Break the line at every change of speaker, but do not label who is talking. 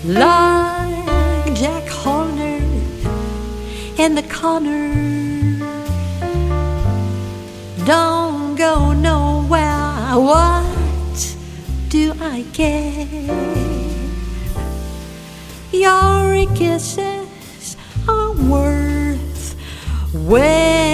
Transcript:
like Jack Horner in the corner. Don't go nowhere. What do I get? Your kisses are worth way